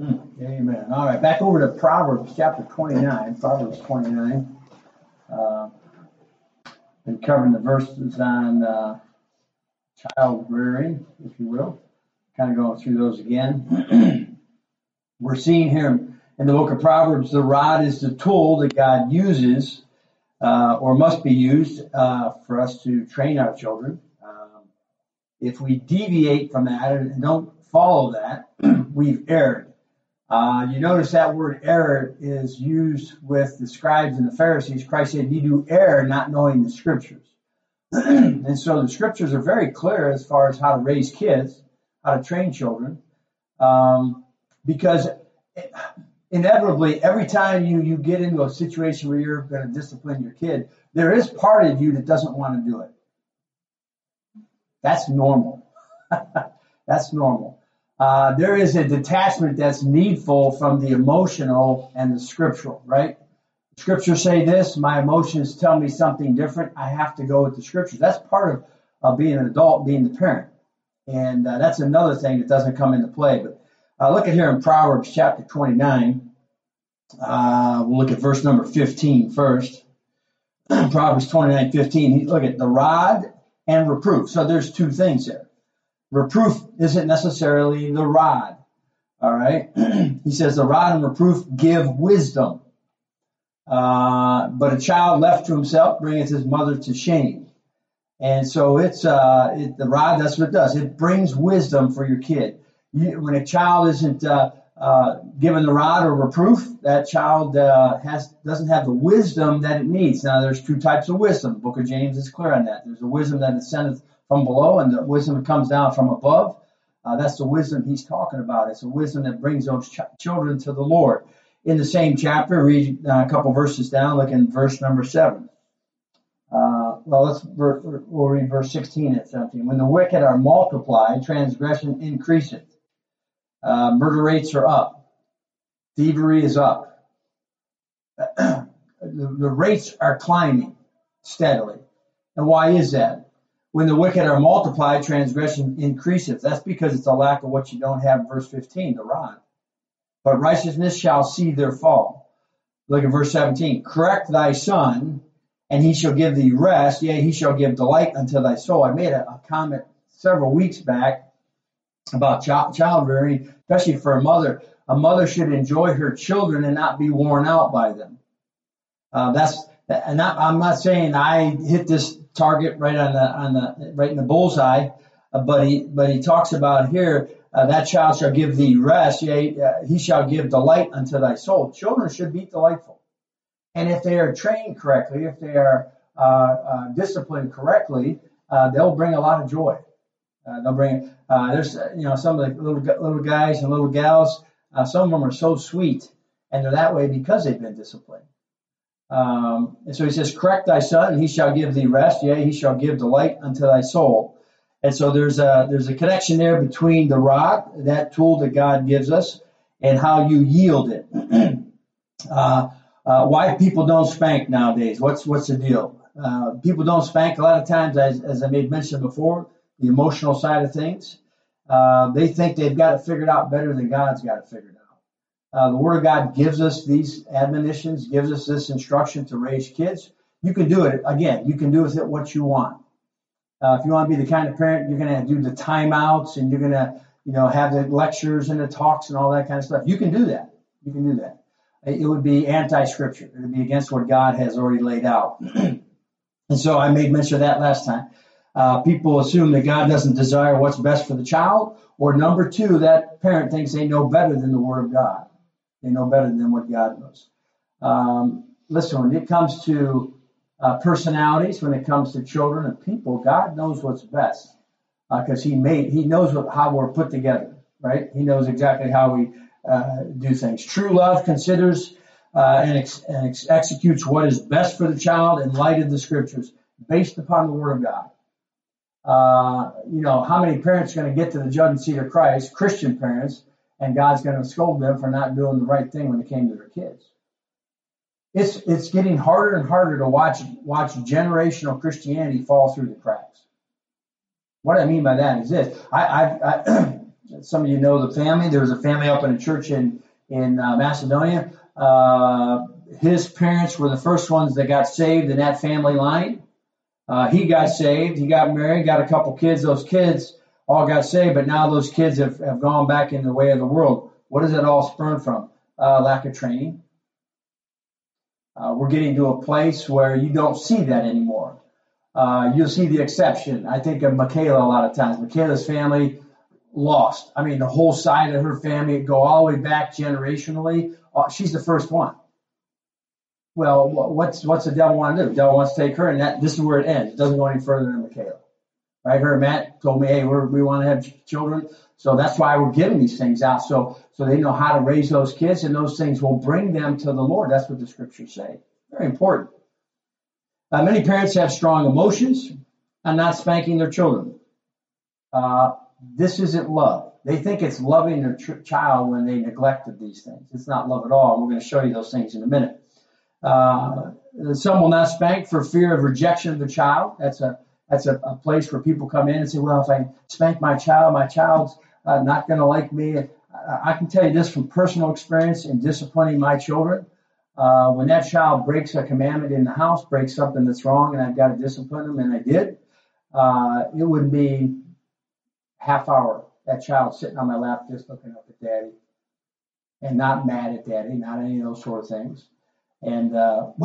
Amen. All right, back over to Proverbs chapter 29. Proverbs 29. Been covering the verses on child rearing, if you will. Kind of going through those again. We're seeing here in the book of Proverbs, the rod is the tool that God uses or must be used for us to train our children. If we deviate from that and don't follow that, we've erred. You notice that word error is used with the scribes and the Pharisees. Christ said, "You do err not knowing the scriptures." And so the scriptures are very clear as far as how to raise kids, how to train children, because inevitably every time you get into a situation where you're going to discipline your kid, there is part of you that doesn't want to do it. That's normal. That's normal. There is a detachment that's needful from the emotional and the scriptural, right? Scriptures say this, my emotions tell me something different. I have to go with the scriptures. That's part of being an adult, being the parent. And that's another thing that doesn't come into play. But look at here in Proverbs chapter 29. We'll look at verse number 15 first. Proverbs 29:15. Look at the rod and reproof. So there's two things there. Reproof isn't necessarily the rod. All right. He says the rod and reproof give wisdom. But a child left to himself bringeth his mother to shame. And so it's the rod, that's what it does. It brings wisdom for your kid. When a child isn't given the rod or reproof, that child doesn't have the wisdom that it needs. Now, there's two types of wisdom. The book of James is clear on that. There's a wisdom that descendeth from below, and the wisdom that comes down from above. That's the wisdom he's talking about. It's a wisdom that brings those children to the Lord. In the same chapter, read a couple verses down, look in verse number 7. We'll read verse 16 and 17. When the wicked are multiplied, transgression increaseth. Murder rates are up. Thievery is up. The rates are climbing steadily. And why is that? When the wicked are multiplied, transgression increaseth. That's because it's a lack of what you don't have in verse 15, the rod. But righteousness shall see their fall. Look at verse 17. Correct thy son, and he shall give thee rest. Yea, he shall give delight unto thy soul. I made a comment several weeks back about child rearing, especially for a mother. A mother should enjoy her children and not be worn out by them. I'm not saying I hit this target right in the bullseye, but he talks about here. That child shall give thee rest, yea, he shall give delight unto thy soul. Children should be delightful. And if they are trained correctly, if they are disciplined correctly, they'll bring a lot of joy. There's some of the little guys and little gals, some of them are so sweet, and they're that way because they've been disciplined. And so he says, correct thy son, and he shall give thee rest, yea, he shall give delight unto thy soul. And so there's a connection there between the rod, that tool that God gives us, and how you yield it. Why people don't spank nowadays? What's the deal? People don't spank a lot of times, as I made mention before, the emotional side of things. They think they've got it figured out better than God's got it figured out. The Word of God gives us these admonitions, gives us this instruction to raise kids. You can do it. Again, you can do with it what you want. If you want to be the kind of parent, you're going to do the timeouts and you're going to, have the lectures and the talks and all that kind of stuff. You can do that. You can do that. It would be anti-scripture. It would be against what God has already laid out. And so I made mention of that last time. People assume that God doesn't desire what's best for the child, or number two, that parent thinks they know better than the Word of God. They know better than what God knows. Listen, when it comes to personalities, when it comes to children and people, God knows what's best because He knows how we're put together, right? He knows exactly how we do things. True love considers and executes what is best for the child in light of the Scriptures, based upon the Word of God. How many parents are going to get to the judgment seat of Christ, Christian parents, and God's going to scold them for not doing the right thing when it came to their kids? It's getting harder and harder to watch generational Christianity fall through the cracks. What I mean by that is this: Some of you know the family. There was a family up in a church in Macedonia. His parents were the first ones that got saved in that family line. He got saved. He got married, got a couple kids. Those kids all got saved, but now those kids have gone back in the way of the world. What does it all spurn from? Lack of training. We're getting to a place where you don't see that anymore. You'll see the exception. I think of Michaela a lot of times. Michaela's family lost. I mean, the whole side of her family go all the way back generationally. She's the first one. Well, what's the devil want to do? The devil wants to take her, and this is where it ends. It doesn't go any further than Michaela. Right? Her and Matt told me, hey, we want to have children. So that's why we're giving these things out. So they know how to raise those kids, and those things will bring them to the Lord. That's what the scriptures say. Very important. Many parents have strong emotions and not spanking their children. This isn't love. They think it's loving their child when they neglected these things. It's not love at all. We're going to show you those things in a minute. Some will not spank for fear of rejection of the child. That's a place where people come in and say, well, if I spank my child's not going to like me. I can tell you this from personal experience in disciplining my children. When that child breaks a commandment in the house, breaks something that's wrong, and I've got to discipline them, and I did, it would be half hour, that child sitting on my lap just looking up at Daddy and not mad at Daddy, not any of those sort of things. And,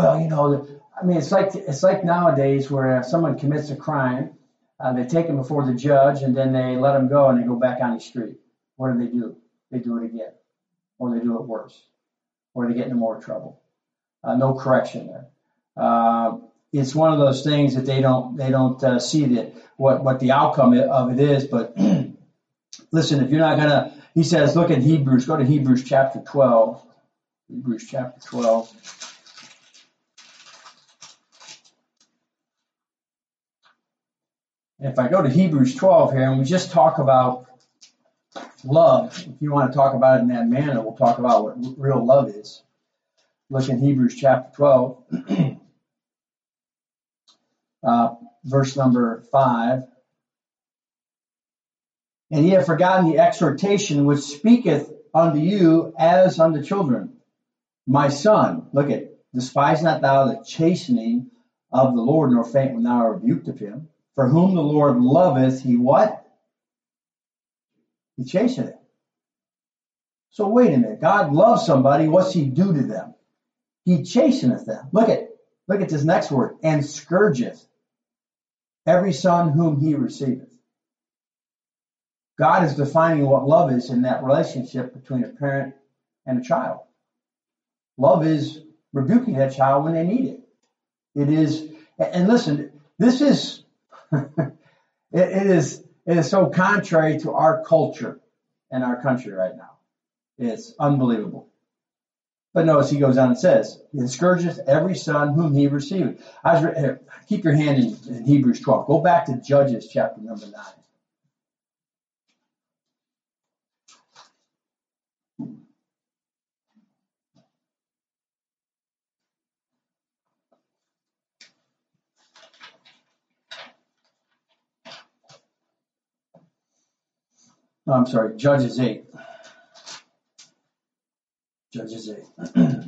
it's like nowadays where someone commits a crime, they take him before the judge, and then they let him go, and they go back on the street. What do? They do it again, or they do it worse, or they get into more trouble. No correction there. It's one of those things that they don't see that what the outcome of it is. But listen, if you're not gonna, he says, look at Hebrews. Go to Hebrews chapter 12. Hebrews chapter 12. And if I go to Hebrews 12 here, and we just talk about love, if you want to talk about it in that manner, we'll talk about what real love is. Look in Hebrews chapter 12, verse number 5. And ye have forgotten the exhortation which speaketh unto you as unto children. My son, look at, despise not thou the chastening of the Lord, nor faint when thou art rebuked of him. For whom the Lord loveth, he what? He chasteneth. So wait a minute. God loves somebody. What's he do to them? He chasteneth them. Look at this next word. And scourgeth every son whom he receiveth. God is defining what love is in that relationship between a parent and a child. Love is rebuking that child when they need it. It is, and listen, this is, it is so contrary to our culture and our country right now. It's unbelievable. But notice he goes on and says, he scourgeth every son whom he receiveth. Keep your hand in Hebrews 12. Go back to Judges chapter number 9. No, I'm sorry, Judges 8. Judges 8.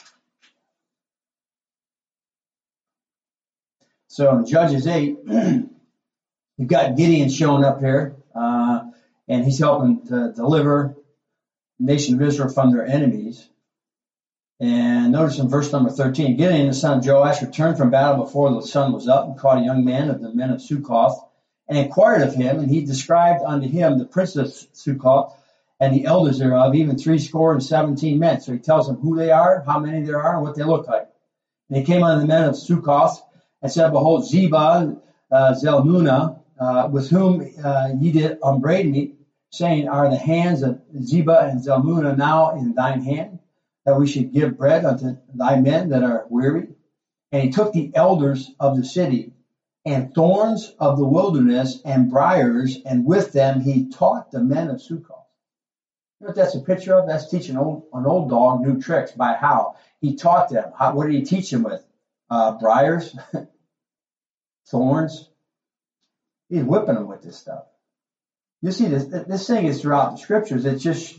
So in Judges 8, you've got Gideon showing up here, and he's helping to deliver the nation of Israel from their enemies. And notice in verse number 13, Gideon, the son of Joash, returned from battle before the sun was up and caught a young man of the men of Succoth, and inquired of him, and he described unto him the prince of Succoth and the elders thereof, even 70 men. So he tells them who they are, how many there are, and what they look like. And he came unto the men of Succoth and said, behold, Zebah, Zalmunna, with whom ye did upbraid me, saying, are the hands of Zebah and Zalmunna now in thine hand, that we should give bread unto thy men that are weary? And he took the elders of the city, and thorns of the wilderness, and briars, and with them he taught the men of Succoth. You know what that's a picture of? That's teaching an old dog new tricks. By how? He taught them. What did he teach them with? Briars, thorns. He's whipping them with this stuff. You see, this thing is throughout the scriptures. It's just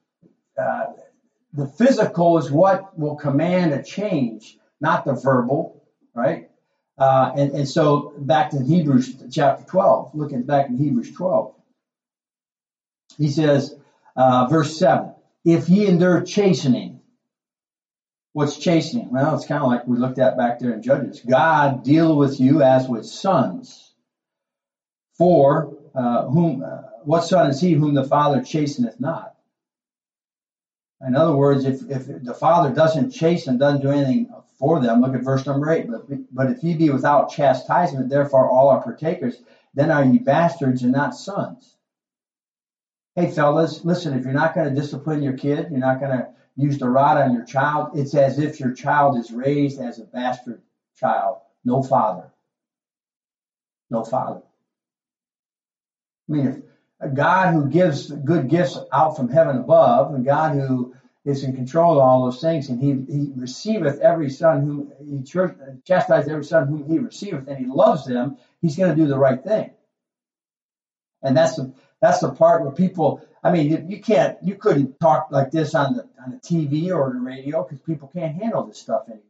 the physical is what will command a change, not the verbal, right? And so back to Hebrews chapter 12, looking back in Hebrews 12, he says, verse 7, if ye endure chastening, what's chastening? Well, it's kind of like we looked at back there in Judges. God deal with you as with sons. For what son is he whom the Father chasteneth not? In other words, if the Father doesn't chasten, doesn't do anything for them, look at verse number 8. But if ye be without chastisement, therefore all are partakers, then are ye bastards and not sons. Hey, fellas, listen, if you're not going to discipline your kid, you're not going to use the rod on your child, it's as if your child is raised as a bastard child. No father. No father. I mean, if a God who gives good gifts out from heaven above, and God who is in control of all those things, and he receiveth every son whom he chastises every son whom he receiveth, and he loves them, he's going to do the right thing. And that's the part where people, I mean, you couldn't talk like this on the TV or the radio because people can't handle this stuff anymore.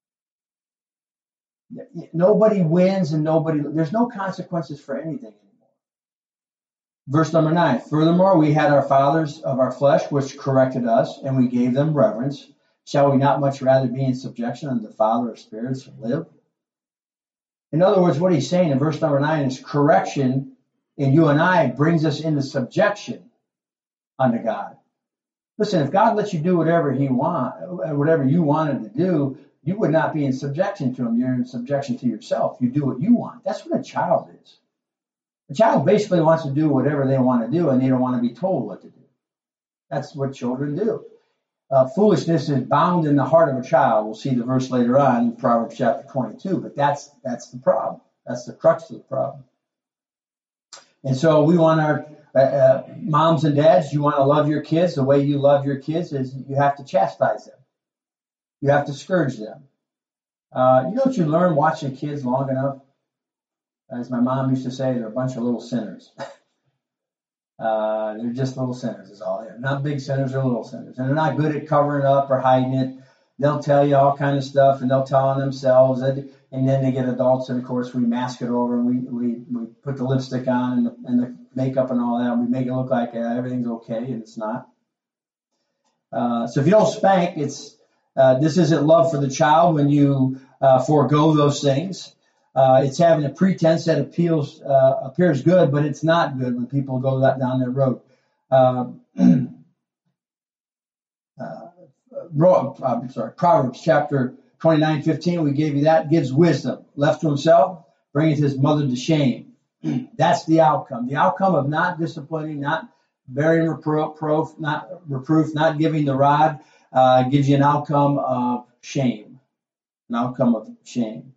Nobody wins and there's no consequences for anything anymore. Verse number 9, furthermore, we had our fathers of our flesh, which corrected us, and we gave them reverence. Shall we not much rather be in subjection unto the Father of spirits and live? In other words, what he's saying in verse number 9 is correction in you and I brings us into subjection unto God. Listen, if God lets you do whatever you wanted to do, you would not be in subjection to him. You're in subjection to yourself. You do what you want. That's what a child is. A child basically wants to do whatever they want to do, and they don't want to be told what to do. That's what children do. Foolishness is bound in the heart of a child. We'll see the verse later on in Proverbs chapter 22, but that's the problem. That's the crux of the problem. And so we want our moms and dads, you want to love your kids. The way you love your kids is you have to chastise them. You have to scourge them. You know what you learn watching kids long enough? As my mom used to say, they're a bunch of little sinners. They're just little sinners is all they are. Not big sinners, they're little sinners. And they're not good at covering up or hiding it. They'll tell you all kind of stuff, and they'll tell on themselves. And then they get adults, and of course we mask it over, and we put the lipstick on and the makeup and all that. We make it look like everything's okay, and it's not. So if you don't spank, this isn't love for the child when you forego those things. It's having a pretense that appears good, but it's not good when people go down that road. Proverbs chapter 29:15, we gave you that, gives wisdom. Left to himself, bringeth his mother to shame. That's the outcome. The outcome of not disciplining, not bearing reproof, not giving the rod, gives you an outcome of shame. An outcome of shame.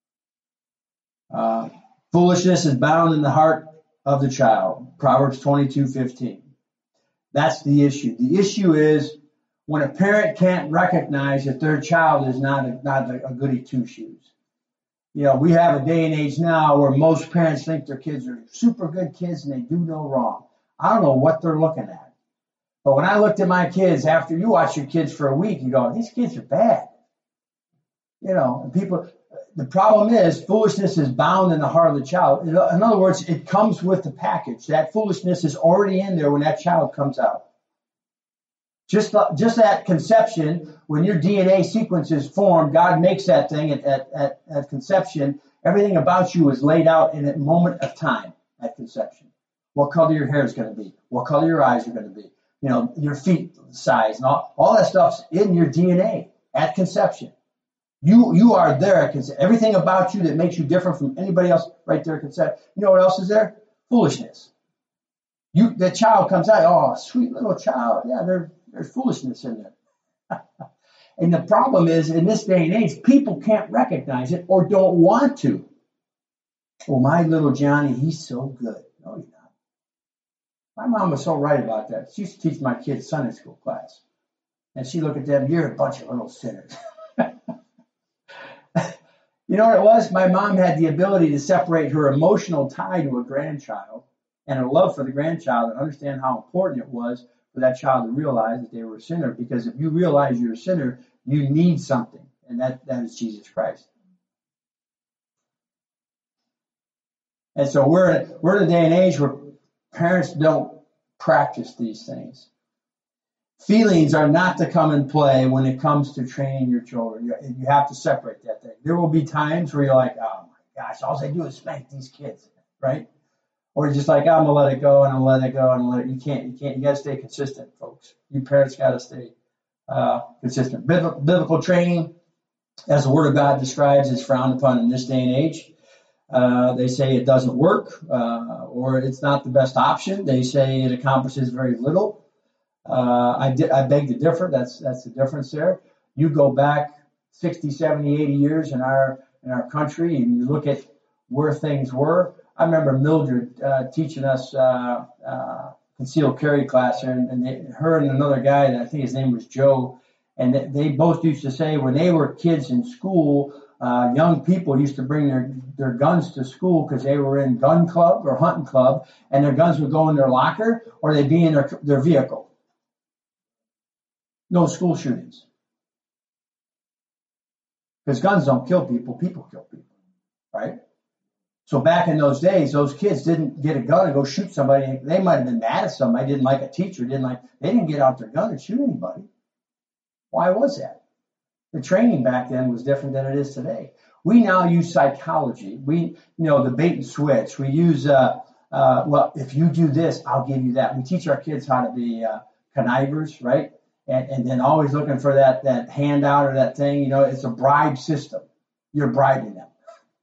Foolishness is bound in the heart of the child. Proverbs 22:15. That's the issue. The issue is when a parent can't recognize that their child is not a goody two-shoes. You know, we have a day and age now where most parents think their kids are super good kids and they do no wrong. I don't know what they're looking at. But when I looked at my kids, after you watch your kids for a week, you go, these kids are bad. You know, the problem is foolishness is bound in the heart of the child. In other words, it comes with the package. That foolishness is already in there when that child comes out. Just at conception, when your DNA sequence is formed, God makes that thing at conception. Everything about you is laid out in a moment of time at conception. What color your hair is going to be, what color your eyes are going to be, you know, your feet size, and all that stuff's in your DNA at conception. You are there at conception. Everything about you that makes you different from anybody else right there at conception. You know what else is there? Foolishness. The child comes out, oh, sweet little child. Yeah, there's foolishness in there. And the problem is, in this day and age, people can't recognize it or don't want to. Well, my little Johnny, he's so good. No, he's not. My mom was so right about that. She used to teach my kids Sunday school class. And she looked at them, you're a bunch of little sinners. You know what it was? My mom had the ability to separate her emotional tie to a grandchild and a love for the grandchild, and understand how important it was for that child to realize that they were a sinner. Because if you realize you're a sinner, you need something, and that is Jesus Christ. And so we're in a day and age where parents don't practice these things. Feelings are not to come in play when it comes to training your children. You have to separate that thing. There will be times where you're like, oh my gosh, all I do is spank these kids, right? Or you're just like, I'm gonna let it go, and I'm gonna let it go, and let it. You can't. You gotta stay consistent, folks. You parents gotta stay consistent. Biblical training, as the Word of God describes, is frowned upon in this day and age. They say it doesn't work, or it's not the best option. They say it accomplishes very little. I beg to differ. That's the difference there. You go back 60, 70, 80 years in our country, and you look at where things were. I remember Mildred teaching us concealed carry class here, and her and another guy, I think his name was Joe, and they both used to say when they were kids in school, young people used to bring their guns to school because they were in gun club or hunting club, and their guns would go in their locker or they'd be in their vehicle. No school shootings. Because guns don't kill people, people kill people, right? So back in those days, those kids didn't get a gun and go shoot somebody. They might have been mad at somebody, didn't like a teacher, they didn't get out their gun and shoot anybody. Why was that? The training back then was different than it is today. We now use psychology. The bait and switch. We use, well, if you do this, I'll give you that. We teach our kids how to be connivers, right? And then always looking for that handout or that thing. It's a bribe system. You're bribing them.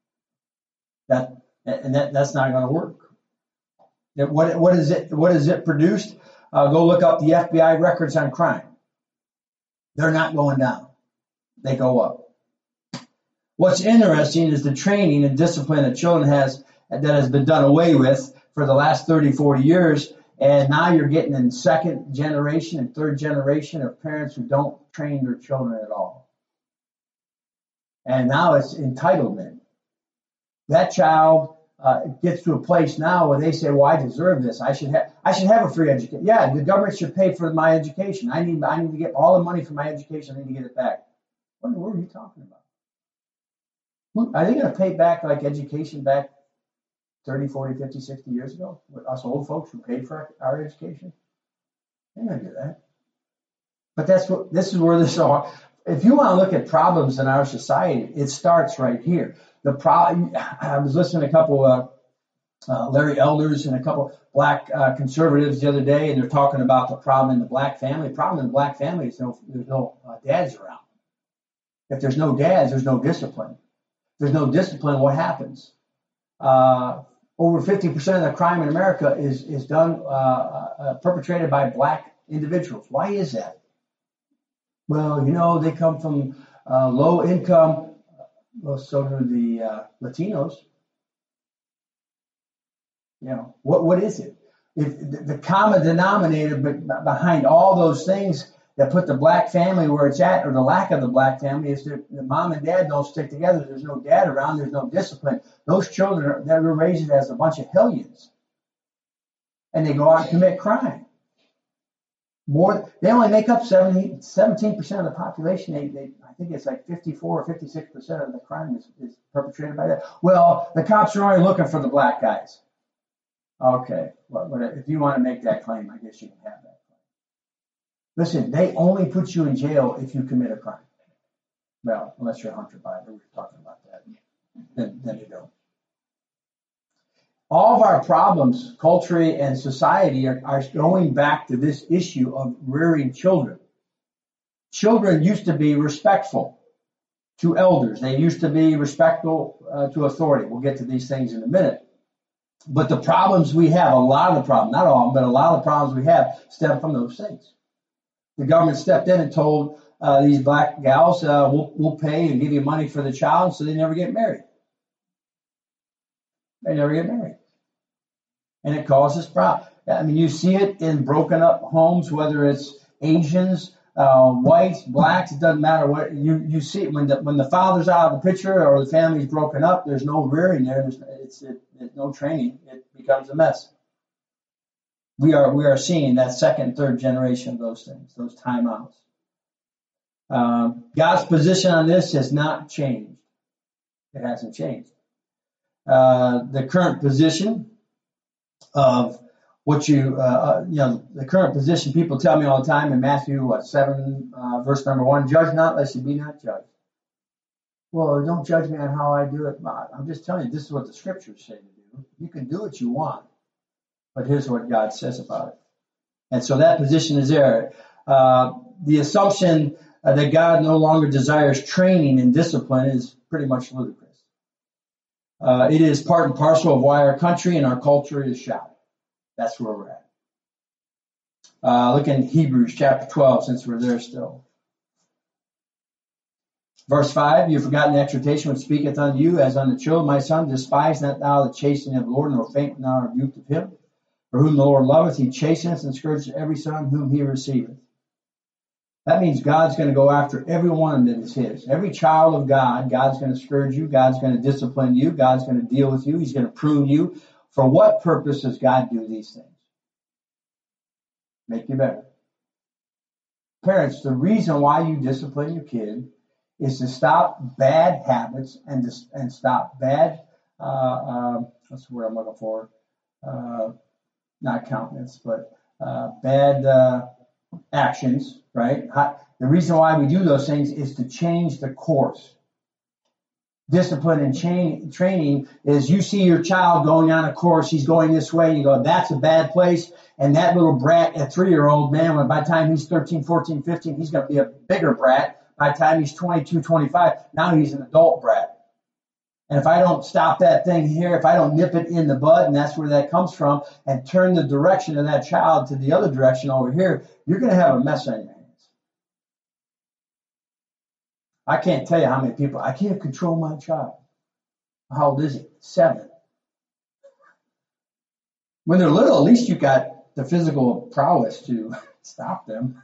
That's not going to work. What is it produced? Go look up the FBI records on crime. They're not going down. They go up. What's interesting is the training and discipline that children has been done away with for the last 30, 40 years. And now you're getting in second generation and third generation of parents who don't train their children at all. And now it's entitlement. That child gets to a place now where they say, well, I deserve this. I should have a free education. Yeah, the government should pay for my education. I need to get all the money for my education. I need to get it back. What in the world are you talking about? Are they going to pay back like education back 30, 40, 50, 60 years ago? With us old folks who paid for our education? They're going to do that. But this is where this all. If you want to look at problems in our society, it starts right here. I was listening to a couple Larry Elders and a couple black conservatives the other day, and they're talking about the problem in the black family. The problem in the black family is there's no dads around. If there's no dads, there's no discipline. If there's no discipline, what happens? Over 50% of the crime in America is done perpetrated by black individuals. Why is that? Well, they come from low income. Well, so do the Latinos. What is it? If the common denominator behind all those things that put the black family where it's at, or the lack of the black family, is that the mom and dad don't stick together. There's no dad around. There's no discipline. Those children that were raised as a bunch of hellions, and they go out and commit crime. They only make up 17% of the population. I think it's like 54 or 56% of the crime is perpetrated by that. Well, the cops are only looking for the black guys. Okay, well, if you want to make that claim, I guess you can have that claim. Listen, they only put you in jail if you commit a crime. Well, unless you're Hunter Biden, we were talking about that. Then you don't. All of our problems, culturally and society, are going back to this issue of rearing children. Children used to be respectful to elders. They used to be respectful to authority. We'll get to these things in a minute. But the problems we have, a lot of the problems, not all, but a lot of the problems we have stem from those things. The government stepped in and told these black gals, we'll pay and give you money for the child, so they never get married. They never get married. And it causes problems. I mean, you see it in broken up homes, whether it's Asians, whites, blacks, it doesn't matter what. You see it when the father's out of the picture or the family's broken up, there's no rearing there, there's no training. It becomes a mess. We are seeing that second and third generation of those things, those timeouts. God's position on this has not changed. It hasn't changed. The current position of what the current position, people tell me all the time in Matthew 7, verse number 1, judge not lest you be not judged. Well, don't judge me on how I do it. I'm just telling you, this is what the scriptures say to do. You can do what you want, but here's what God says about it. And so that position is there. The assumption that God no longer desires training and discipline is pretty much ludicrous. It is part and parcel of why our country and our culture is shallow. That's where we're at. Look in Hebrews chapter 12, since we're there still. Verse 5, you have forgotten the exhortation which speaketh unto you as unto children, my son, despise not thou the chastening of the Lord, nor faint when thou art rebuked of him. For whom the Lord loveth, he chasteneth and scourgeth every son whom he receiveth. That means God's going to go after everyone that is his. Every child of God, God's going to scourge you. God's going to discipline you. God's going to deal with you. He's going to prune you. For what purpose does God do these things? Make you better. Parents, the reason why you discipline your kid is to stop bad habits and stop bad, what's the word I'm looking for? Not countenance, but bad actions, right? The reason why we do those things is to change the course. Discipline and training is you see your child going on a course, he's going this way, and you go, that's a bad place. And that little brat, a 3-year-old man, by the time he's 13, 14, 15, he's going to be a bigger brat. By the time he's 22, 25, now he's an adult brat. And if I don't stop that thing here, if I don't nip it in the bud, and that's where that comes from, and turn the direction of that child to the other direction over here, you're going to have a mess on your hands. I can't tell you how many people, I can't control my child. How old is he? 7. When they're little, at least you got the physical prowess to stop them.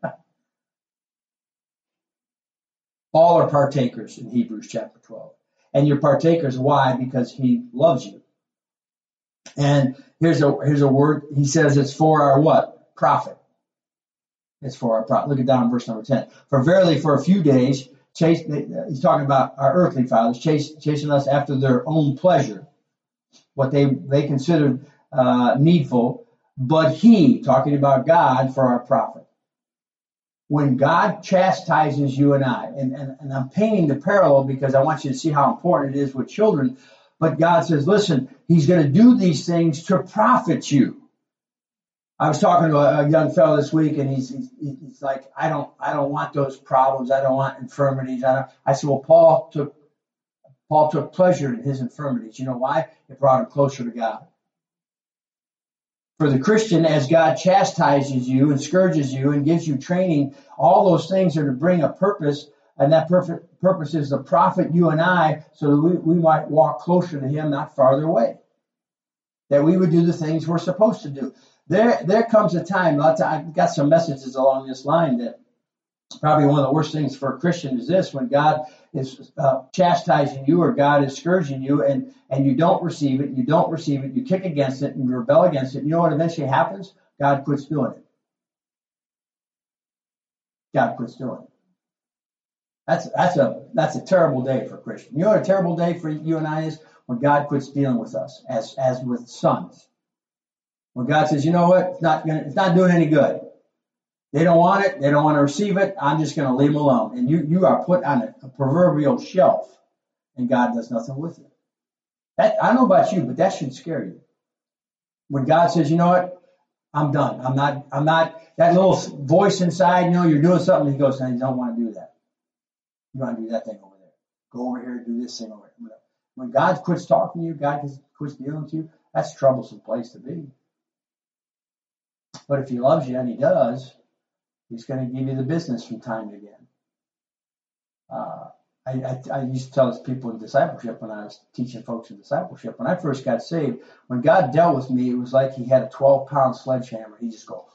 All are partakers in Hebrews chapter 12. And you're partakers, why? Because he loves you. And here's a word, he says it's for our what? Profit. It's for our profit. Look at down verse number 10. For verily for a few days, he's talking about our earthly fathers, chasing us after their own pleasure, what they considered needful, but he, talking about God, for our profit. When God chastises you and I, and I'm painting the parallel because I want you to see how important it is with children, but God says, listen, he's going to do these things to profit you. I was talking to a young fellow this week, and he's like, I don't want those problems. I don't want infirmities. I said, well, Paul took pleasure in his infirmities. You know why? It brought him closer to God. For the Christian, as God chastises you and scourges you and gives you training, all those things are to bring a purpose, and that purpose is to profit you and I so that we might walk closer to him, not farther away. That we would do the things we're supposed to do. There comes a time, I've got some messages along this line that probably one of the worst things for a Christian is this, when God is chastising you or God is scourging you and you don't receive it, you kick against it and you rebel against it. You know what eventually happens? God quits doing it. God quits doing it. That's a terrible day for a Christian. You know what a terrible day for you and I is? When God quits dealing with us as with sons. When God says, you know what, it's not doing any good. They don't want it. They don't want to receive it. I'm just going to leave them alone. And you are put on a proverbial shelf, and God does nothing with it. I don't know about you, but that should scare you. When God says, you know what, I'm done. I'm not, that little voice inside, you're doing something. He goes, no, you don't want to do that. You want to do that thing over there. Go over here and do this thing over there. When God quits talking to you, God quits dealing with you, that's a troublesome place to be. But if he loves you, and he does, he's going to give you the business from time to again. I used to tell this people in discipleship when I was teaching folks in discipleship. When I first got saved, when God dealt with me, it was like he had a 12-pound sledgehammer. He just go,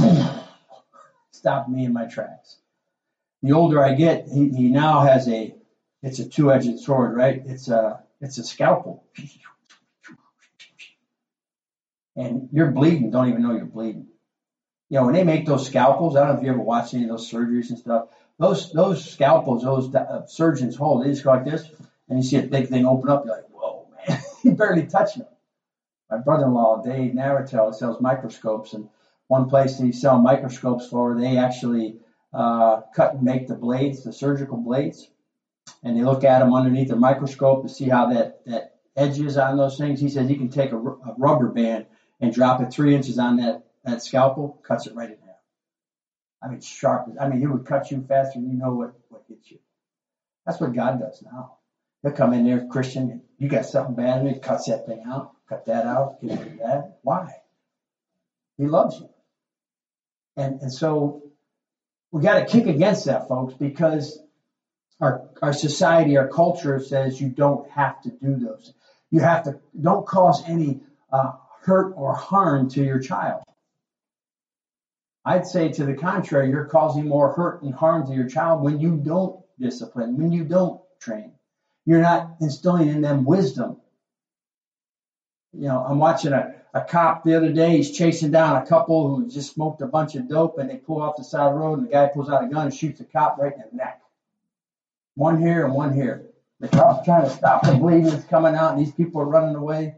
stop me in my tracks. The older I get, he now has it's a two-edged sword, right? It's a scalpel. and you're bleeding, don't even know you're bleeding. You know, when they make those scalpels, I don't know if you ever watched any of those surgeries and stuff. Those scalpels, those surgeons hold, they just go like this, and you see a big thing open up. You're like, whoa, man, you barely touching them. My brother-in-law, Dave Naratel, sells microscopes, and one place they sell microscopes for, they actually cut and make the blades, the surgical blades, and they look at them underneath the microscope to see how that edge is on those things. He says he can take a rubber band and drop it 3 inches on that scalpel, cuts it right in half. I mean, sharp. I mean, it would cut you faster than you know what hits you. That's what God does now. He'll come in there, Christian, you got something bad in it, cuts that thing out, cut that out, get rid of that. Why? He loves you. And so we got to kick against that, folks, because our society, our culture says you don't have to do those. You have to, don't cause any hurt or harm to your child. I'd say to the contrary, you're causing more hurt and harm to your child when you don't discipline, when you don't train. You're not instilling in them wisdom. You know, I'm watching a cop the other day. He's chasing down a couple who just smoked a bunch of dope, and they pull off the side of the road, and the guy pulls out a gun and shoots the cop right in the neck. One here and one here. The cop's trying to stop the bleeding that's coming out, and these people are running away.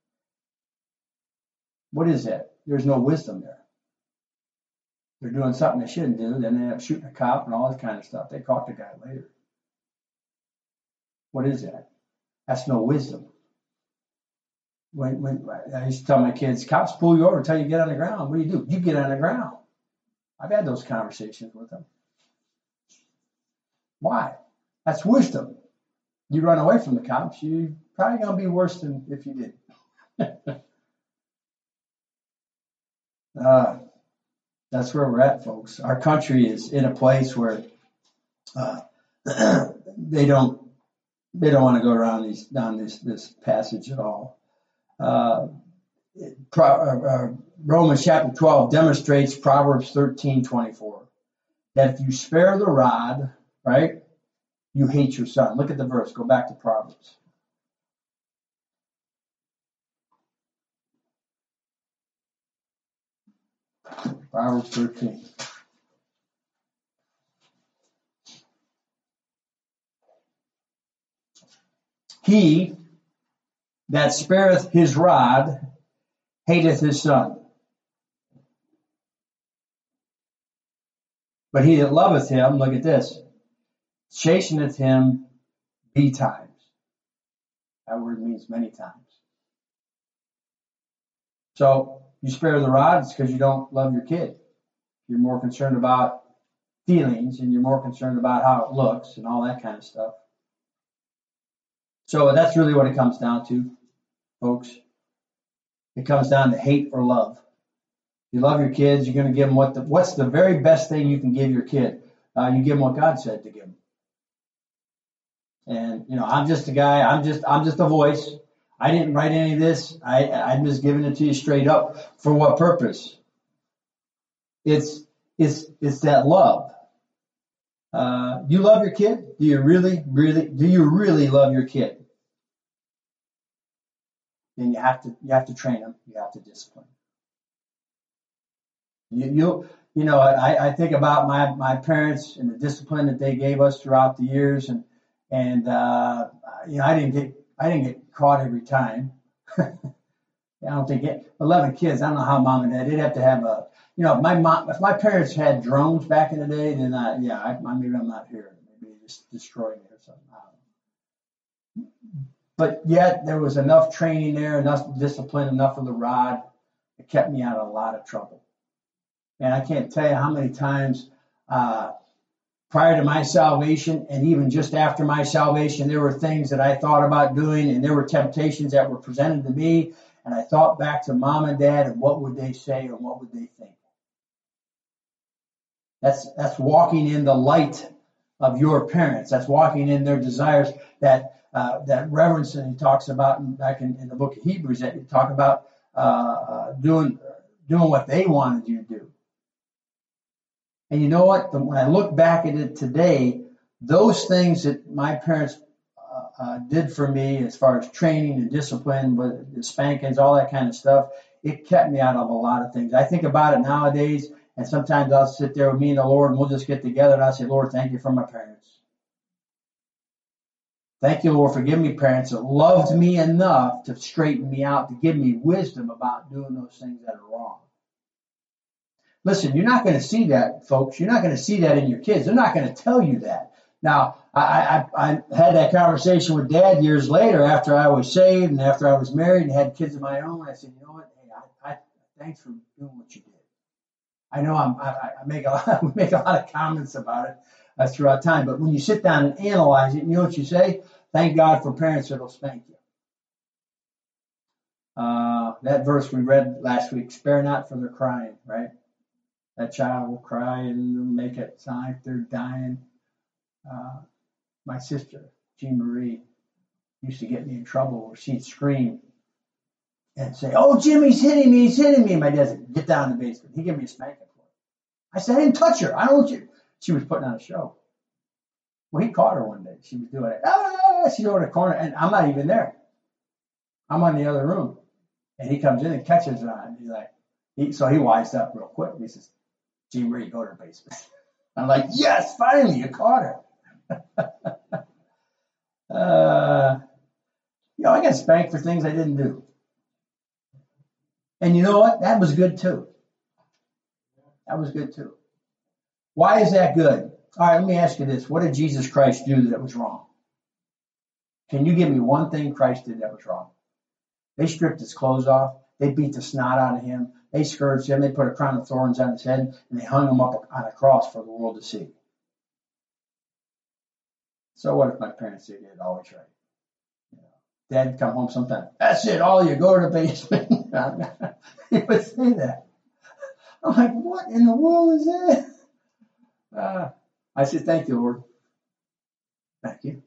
What is that? There's no wisdom there. They're doing something they shouldn't do. Then they end up shooting a cop and all that kind of stuff. They caught the guy later. What is that? That's no wisdom. When I used to tell my kids, cops pull you over until you get on the ground. What do? You get on the ground. I've had those conversations with them. Why? That's wisdom. You run away from the cops, you're probably going to be worse than if you did. That's where we're at, folks. Our country is in a place where they don't want to go down this passage at all. Romans chapter 12 demonstrates Proverbs 13:24 that if you spare the rod, right, you hate your son. Look at the verse. Go back to Proverbs. Proverbs 13. He that spareth his rod hateth his son, but he that loveth him, look at this, chasteneth him betimes. That word means many times. So you spare the rod, it's because you don't love your kid. You're more concerned about feelings, and you're more concerned about how it looks and all that kind of stuff. So that's really what it comes down to, folks. It comes down to hate or love. You love your kids, you're going to give them what's the very best thing you can give your kid. You give them what God said to give them. And you know, I'm just a guy. I'm just a voice. I didn't write any of this. I'm just giving it to you straight up. For what purpose? It's that love. You love your kid? Do you really love your kid? Then you have to train them. You have to discipline. You know, I think about my parents and the discipline that they gave us throughout the years, and you know, I didn't get caught every time. I don't think 11 kids. I don't know how mom and dad. They'd have to have a. You know, if my parents had drones back in the day, then maybe I'm not here. Maybe they just destroyed me or something. I don't know. But yet there was enough training there, enough discipline, enough of the rod. It kept me out of a lot of trouble. And I can't tell you how many times prior to my salvation and even just after my salvation, there were things that I thought about doing, and there were temptations that were presented to me. And I thought back to mom and dad, and what would they say or what would they think? That's walking in the light of your parents. That's walking in their desires. That reverence that he talks about back in the book of Hebrews, that you talk about doing what they wanted you to do. And you know what? When I look back at it today, those things that my parents did for me as far as training and discipline, but the spankings, all that kind of stuff, it kept me out of a lot of things. I think about it nowadays, and sometimes I'll sit there with me and the Lord, and we'll just get together, and I'll say, Lord, thank you for my parents. Thank you, Lord, for giving me parents that loved me enough to straighten me out, to give me wisdom about doing those things that are wrong. Listen, you're not going to see that, folks. You're not going to see that in your kids. They're not going to tell you that. Now, I had that conversation with Dad years later after I was saved and after I was married and had kids of my own. I said, you know what? Hey, thanks for doing what you did. I know I make a lot of comments about it throughout time, but when you sit down and analyze it, you know what you say? Thank God for parents that'll spank you. That verse we read last week, spare not for their crying, right? That child will cry and make it sound like they're dying. My sister, Jean Marie, used to get me in trouble where she'd scream and say, oh, Jimmy's hitting me, he's hitting me. And my dad said, get down in the basement. He gave me a spanking for it. I said, I didn't touch her. I don't want you. She was putting on a show. Well, he caught her one day. She was doing it. She's over in the corner, and I'm not even there. I'm on the other room. And he comes in and catches her on. He's like, so he wised up real quick. He says, Jean Marie, go to the basement. I'm like, yes, finally, you caught her. I got spanked for things I didn't do. And you know what? That was good too. That was good too. Why is that good? All right, let me ask you this. What did Jesus Christ do that was wrong? Can you give me one thing Christ did that was wrong? They stripped his clothes off. They beat the snot out of him. They scourged him. They put a crown of thorns on his head, and they hung him up on a cross for the world to see. So what if my parents did it always right? Dad come home sometime. That's it, all you go to the basement. He would say that. I'm like, what in the world is that? I said, thank you, Lord. Thank you.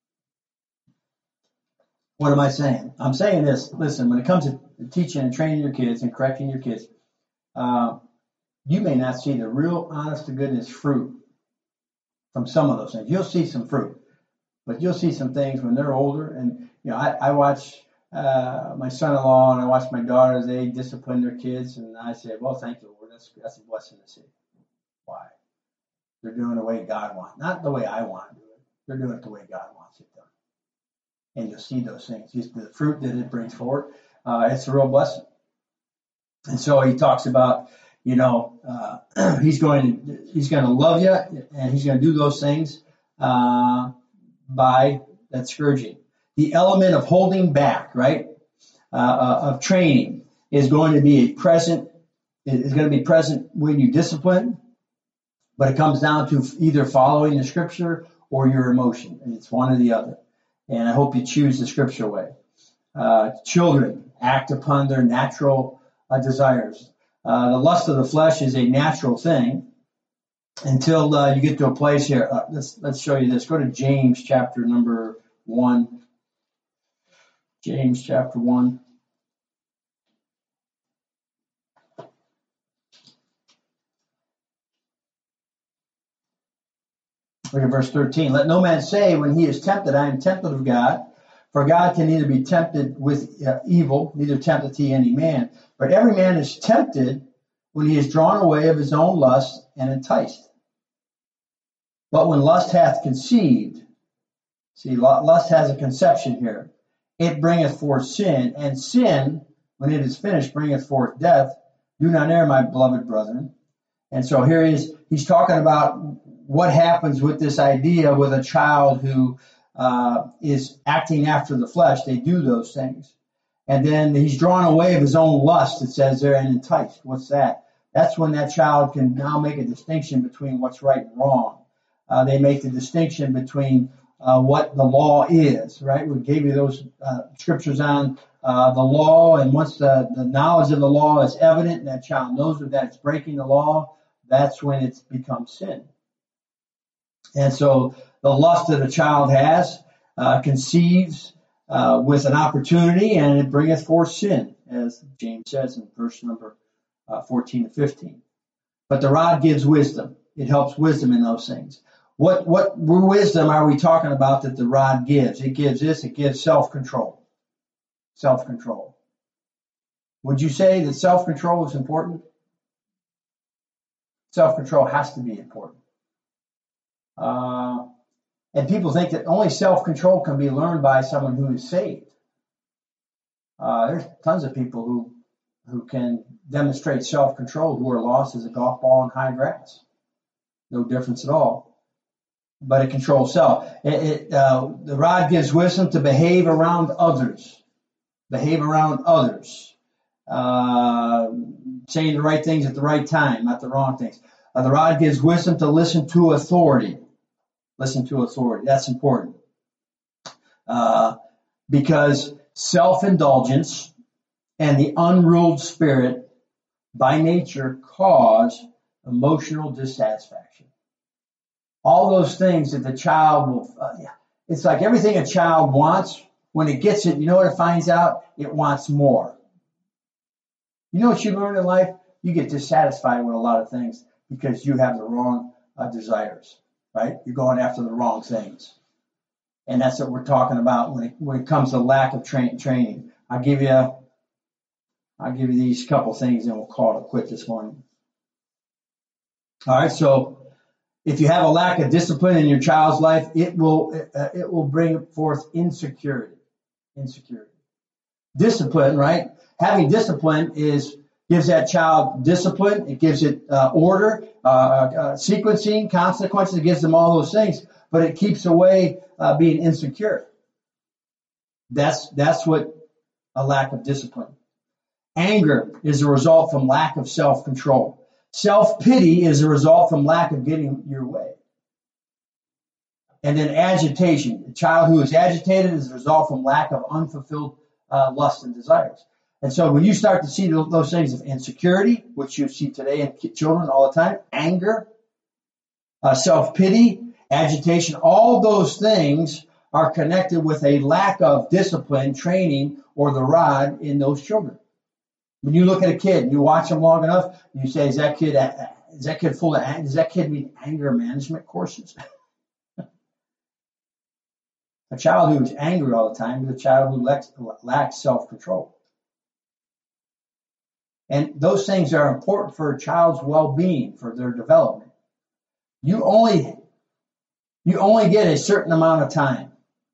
What am I saying? I'm saying this. Listen, when it comes to teaching and training your kids and correcting your kids, you may not see the real honest to goodness fruit from some of those things. You'll see some fruit, but you'll see some things when they're older. And, I watch my son-in-law and I watch my daughters, they discipline their kids. And I say, well, thank you, Lord. That's a blessing to see. Why? They're doing it the way God wants. Not the way I want to do it. They're doing it the way God wants it done. And you'll see those things. Just the fruit that it brings forward. It's a real blessing. And so he talks about, he's going to love you and he's going to do those things by that scourging. The element of holding back, right, of training is going to be present when you discipline, but it comes down to either following the scripture or your emotion, and it's one or the other. And I hope you choose the scripture way. Children act upon their natural desires. The lust of the flesh is a natural thing until you get to a place here. Let's show you this. Go to James chapter number 1. James chapter 1. Look at verse 13. Let no man say when he is tempted, I am tempted of God. For God can neither be tempted with evil, neither tempteth he any man. But every man is tempted when he is drawn away of his own lust and enticed. But when lust hath conceived, see, lust has a conception here. It bringeth forth sin, and sin, when it is finished, bringeth forth death. Do not err, my beloved brethren. And so here he's talking about what happens with this idea with a child who is acting after the flesh. They do those things. And then he's drawn away of his own lust, it says there, and enticed. What's that? That's when that child can now make a distinction between what's right and wrong. They make the distinction between what the law is, right? We gave you those scriptures on the law, and once the knowledge of the law is evident and that child knows that it's breaking the law, that's when it's become sin. And so the lust that a child has conceives with an opportunity, and it bringeth forth sin, as James says in verse number 14 to 15. But the rod gives wisdom. It helps wisdom in those things. What wisdom are we talking about that the rod gives? It gives this. It gives self-control. Self-control. Would you say that self-control is important? Self-control has to be important. And people think that only self-control can be learned by someone who is saved. There's tons of people who can demonstrate self-control who are lost as a golf ball in high grass. No difference at all. But it controls self. The rod gives wisdom to behave around others. Behave around others. Saying the right things at the right time, not the wrong things. The rod gives wisdom to listen to authority. Listen to authority. That's important. Because self-indulgence and the unruled spirit by nature cause emotional dissatisfaction. All those things that the child will, it's like everything a child wants, when it gets it, you know what it finds out? It wants more. You know what you learn in life? You get dissatisfied with a lot of things because you have the wrong desires, right? You're going after the wrong things. And that's what we're talking about when it comes to lack of training. I'll give you these couple things and we'll call it a quit this morning. All right, so if you have a lack of discipline in your child's life, it will bring forth insecurity. Discipline, right? Having discipline gives that child discipline. It gives it order, sequencing, consequences. It gives them all those things, but it keeps away being insecure. That's what a lack of discipline. Anger is a result from lack of self-control. Self-pity is a result from lack of getting your way. And then agitation. A child who is agitated is a result from lack of unfulfilled lusts and desires. And so when you start to see those things of insecurity, which you see today in children all the time, anger, self-pity, agitation, all those things are connected with a lack of discipline, training, or the rod in those children. When you look at a kid and you watch them long enough, you say, does that kid need anger management courses? A child who is angry all the time is a child who lacks self-control. And those things are important for a child's well-being, for their development. You only get a certain amount of time.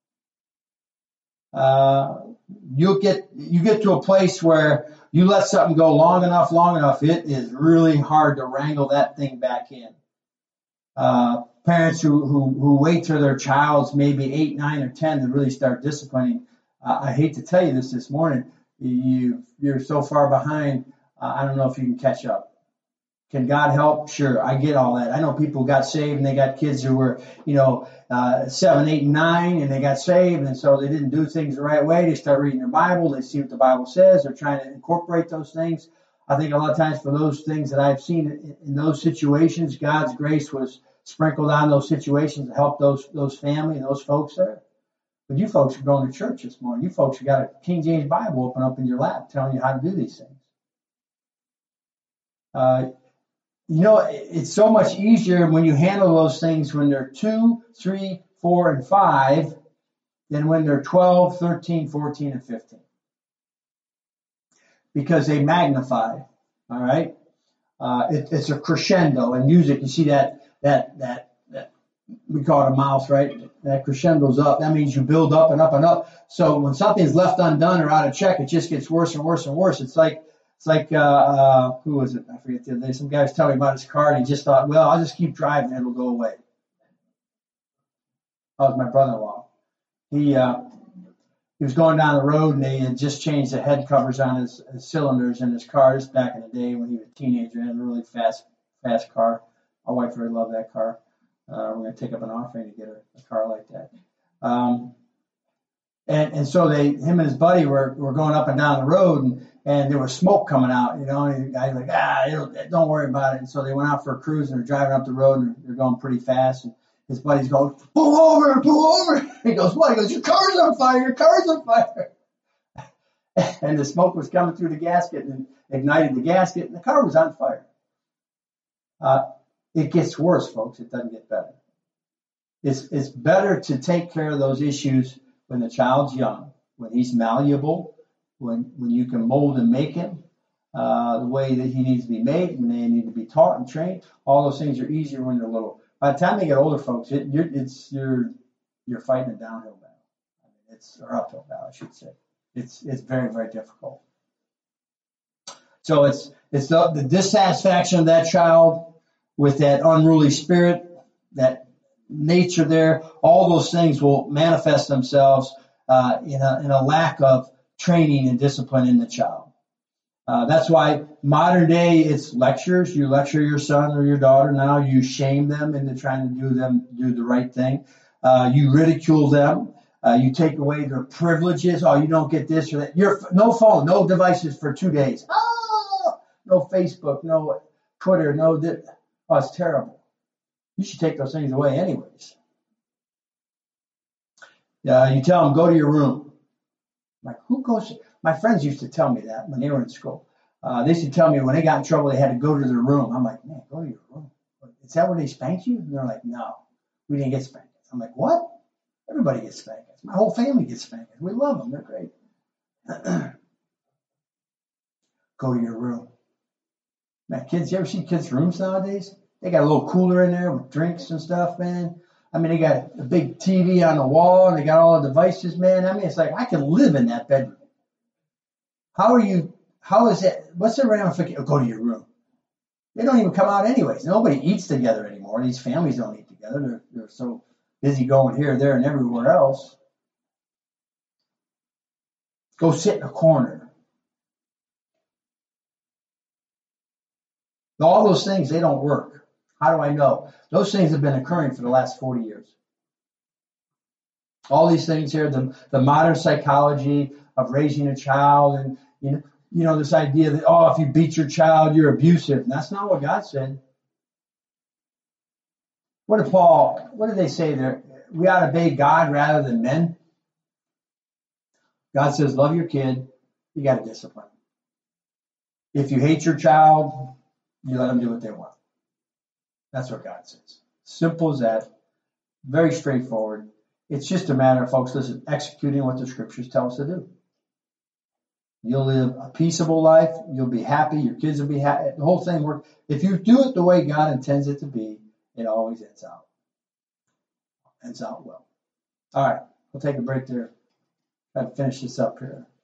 You get to a place where you let something go long enough, it is really hard to wrangle that thing back in. Parents who wait till their child's maybe 8, 9, or 10 to really start disciplining. I hate to tell you this morning, you're so far behind. I don't know if you can catch up. Can God help? Sure, I get all that. I know people got saved and they got kids who were, 7, 8, and 9, and they got saved, and so they didn't do things the right way. They start reading their Bible. They see what the Bible says. They're trying to incorporate those things. I think a lot of times for those things that I've seen in those situations, God's grace was sprinkled on those situations to help those family and those folks there. But you folks are going to church this morning. You folks have got a King James Bible open up in your lap telling you how to do these things. It's so much easier when you handle those things when they're 2, 3, 4, and 5 than when they're 12, 13, 14, and 15. Because they magnify, all right? It's a crescendo. In music, you see that we call it a mouse, right? That crescendo's up. That means you build up and up and up. So when something's left undone or out of check, it just gets worse and worse and worse. It's like who was it? I forget the other day. Some guy was telling me about his car, and he just thought, well, I'll just keep driving and it'll go away. That was my brother-in-law. He was going down the road, and they had just changed the head covers on his cylinders in his car. This back in the day when he was a teenager, and a really fast car. My wife really loved that car. We're going to take up an offering to get her a car like that. And so him and his buddy were going up and down the road, and there was smoke coming out, and the guy's like, don't worry about it. And so they went out for a cruise, and they're driving up the road, and they're going pretty fast, and his buddy's going, pull over. He goes, what? He goes, your car's on fire. And the smoke was coming through the gasket and ignited the gasket, and the car was on fire. It gets worse, folks. It doesn't get better. It's better to take care of those issues when the child's young, when he's malleable, when you can mold and make him the way that he needs to be made, when they need to be taught and trained, all those things are easier when they're little. By the time they get older, folks, you're fighting a downhill battle. I mean, or uphill battle, I should say. It's very, very difficult. So it's the dissatisfaction of that child with that unruly spirit, that nature there. All those things will manifest themselves in a lack of training and discipline in the child. That's why modern day it's lectures. You lecture your son or your daughter now. You shame them into trying to do the right thing. You ridicule them. You take away their privileges. Oh, you don't get this or that. No phone, no devices for 2 days. Oh, no Facebook, no Twitter, no this. Oh, it's terrible. You should take those things away anyways. You tell them, go to your room. I'm like, who goes? My friends used to tell me that when they were in school. They used to tell me when they got in trouble, they had to go to their room. I'm like, man, go to your room. Is that where they spanked you? And they're like, no, we didn't get spanked. I'm like, what? Everybody gets spanked. My whole family gets spanked. We love them. They're great. Go to your room. Man, kids, you ever see kids' rooms nowadays? They got a little cooler in there with drinks and stuff, man. I mean, they got a big TV on the wall, and they got all the devices, man. I mean, it's like, I can live in that bedroom. How is it? What's the ramification? Go to your room. They don't even come out anyways. Nobody eats together anymore. These families don't eat together. They're so busy going here, there, and everywhere else. Go sit in a corner. All those things, they don't work. How do I know? Those things have been occurring for the last 40 years. All these things here, the modern psychology of raising a child, and you know this idea that, oh, if you beat your child, you're abusive. And that's not what God said. What did they say there? We ought to obey God rather than men. God says, love your kid. You got to discipline. If you hate your child, you let them do what they want. That's what God says. Simple as that. Very straightforward. It's just a matter of, folks, listen, executing what the scriptures tell us to do. You'll live a peaceable life. You'll be happy. Your kids will be happy. The whole thing works. If you do it the way God intends it to be, it always ends out. Ends out well. All right. We'll take a break there. Got to finish this up here.